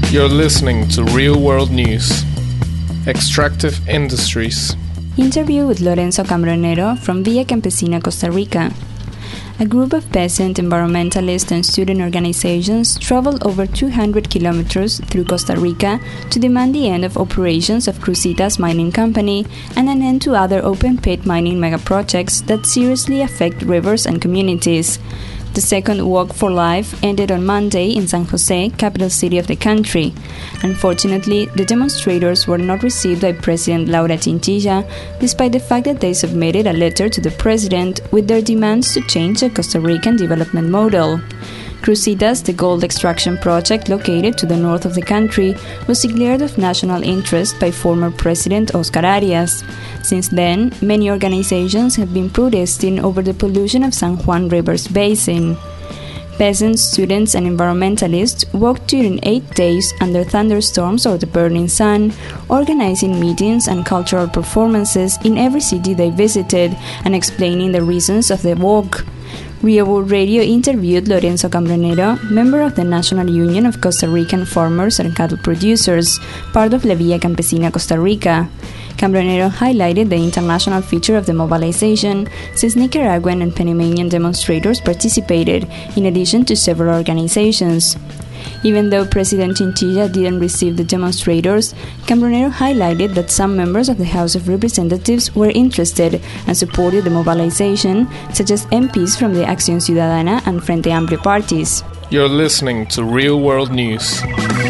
You're listening to Real World News. Extractive Industries. Interview with Lorenzo Cambronero from Villa Campesina, Costa Rica. A group of peasant, environmentalist, and student organizations traveled over 200 kilometers through Costa Rica to demand the end of operations of Cruzitas Mining Company and an end to other open-pit mining megaprojects that seriously affect rivers and communities. The second Walk for Life ended on Monday in San Jose, capital city of the country. Unfortunately, the demonstrators were not received by President Laura Chinchilla, despite the fact that they submitted a letter to the president with their demands to change the Costa Rican development model. Cruzitas, the gold extraction project located to the north of the country, was declared of national interest by former President Oscar Arias. Since then, many organizations have been protesting over the pollution of San Juan River's basin. Peasants, students, and environmentalists walked during 8 days under thunderstorms or the burning sun, organizing meetings and cultural performances in every city they visited and explaining the reasons of the walk. Real World Radio interviewed Lorenzo Cambronero, member of the National Union of Costa Rican Farmers and Cattle Producers, part of La Villa Campesina, Costa Rica. Cambronero highlighted the international feature of the mobilization, since Nicaraguan and Panamanian demonstrators participated, in addition to several organizations. Even though President Chinchilla didn't receive the demonstrators, Cambronero highlighted that some members of the House of Representatives were interested and supported the mobilization, such as MPs from the Acción Ciudadana and Frente Amplio parties. You're listening to Real World News.